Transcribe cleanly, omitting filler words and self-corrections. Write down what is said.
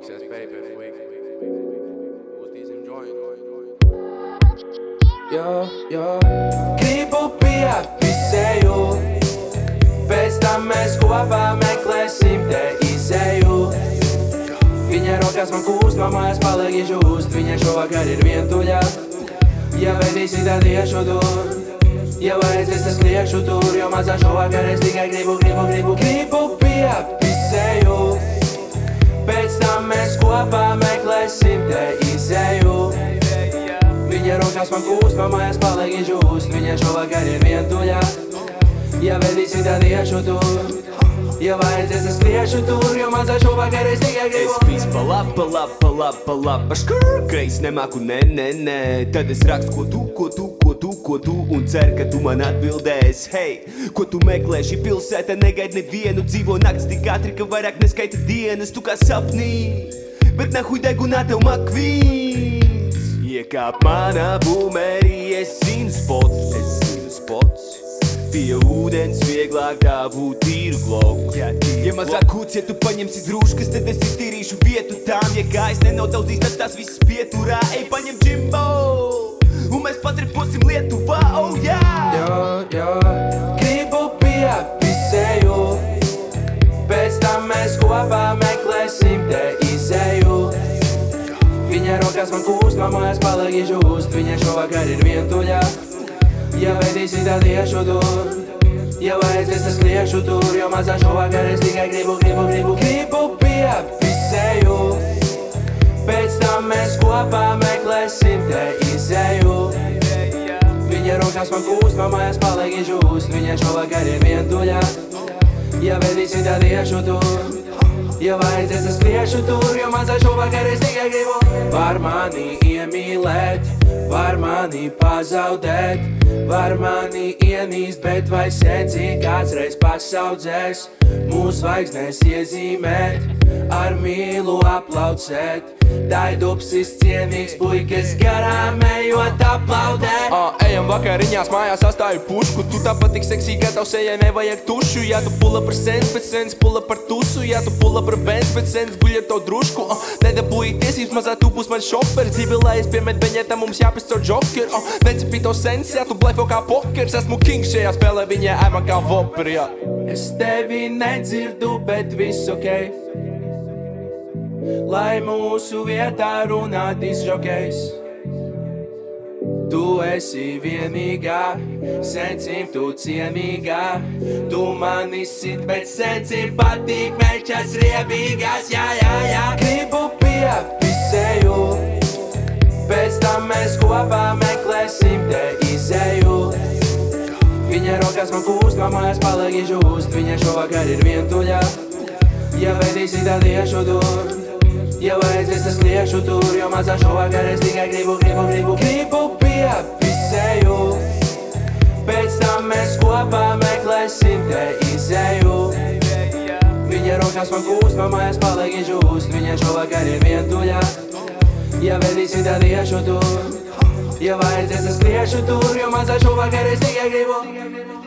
Excess paper, freak. Uztīsim joint. Gribu piepisēju, pēc tam mēs kopā meklēsim te izēju. Viņa rokās man kūst, no mājas paliek izžūst. Viņa šovakar ir vientuļa, ja veidīsi tad iešu tur. Ja vajadzēs es liešu tur, jo mazā šovakar es tikai gribu piepisēju. Pēc tam mēs kopā meklēsim te izēju. Viņa rokās man kūst, no mājas paliek izžūst. Viņa šovakar ir vientuļa, ja veidīsi tad iešu tur. Ja vajadzēs es liešu tur, jo mazā šovakar es tikai gribu. Es pīs pa laba škrr, ka es nemāku nē. Tad es rakstu ko tu un ceru, ka tu man atbildēsi. Hei, ko tu meklē, šī pilsēta negaid nevienu. Dzīvo nakts tik ātri, ka vairāk neskaita dienas. Tu kā sapnī, bet nahuj degunā tev makvīns. Iekāp manā bumerī, es zinu spots. Pie ūdens vieglāk dabūt tīru gloku. Ja mazāk kūts, ja tu paņemsi drūškas, tad es iztīrīšu vietu tām. Ja gājs nenodaudzīs, tad tās visas pieturā. Ej, paņem Jimbo, un mēs patriposim Lietuvā, oh yeah! Gribu piepisēju, pēc tam mēs kopā meklēsim te izēju. Viņa rokās man kūst, no mājas paliek izžūst. Viņa šovakar ir vientuļa, ja veidīsi tad iešu tur. Ja vajadzēs es liešu tur, jo mazā šovakar es tikai gribu piepisēju. Pēc tam mēs kopā meklēsim te izēju. Viņa rokās man kūst, no mājas paliek izžūst. Viņa šovakar ir vientuļa, ja veidīsi tad iešu tur. Ja vajadzēs es liešu tur, jo mazā šovakar es tikai gribu. Var mani iemīlēt, var mani pazaudēt. Var mani ienīst, bet vai sēdzi kādsreiz pasaudzēs. Mūs zvaigznēs iezīmēt, ar mīlu aplaucēt. Tai dupsis cienīgs puikas garām ejot aplaudēt. Ejam vakariņās, mājās astāju pušku. Tu tāpat tik seksī, ka tav sejai nevajag tušu. Ja tu pula par sens, bet sens pula par tusu. Ja tu pula par bens, bet sens guļ ar to drušku. Nedabūji tiesības, mazā tu būs man šofer. Dzīvi, lai es piemet beņetā, mums jāpēc caur joker. Necipī to sens, ja tu blefo kā pokers. Esmu king šajā spēlē, viņa ēma kā vopper, jā. Es tevi nedzirdu, bet viss okei. Lai mūsu vietā runā disžokejs. Tu esi vienīgā, sencim tu cienīgā. Tu mani sit, bet sencim patīk mečas riebīgās, jā. Gribu piepisēju, pēc tam mēs kopā meklēsim te izēju. Viņa rokās man kūst, no mājas paliek izžūst. Viņa šovakar ir vientuļa, ja veidīsi tad iešu tur. Ja vajadzēs es liešu tur, jo mazā šovakar es tikai gribu piepisēju. Pēc tam mēs kopā meklēsim te izēju. Viņa rokās man kūst, no mājas paliek izžūst. Viņa šovakar ir vientuļa, ja veidīsi tad iešu tur. Ja vajadzēs es liešu tur, jo mazā šovakar es tikai gribu.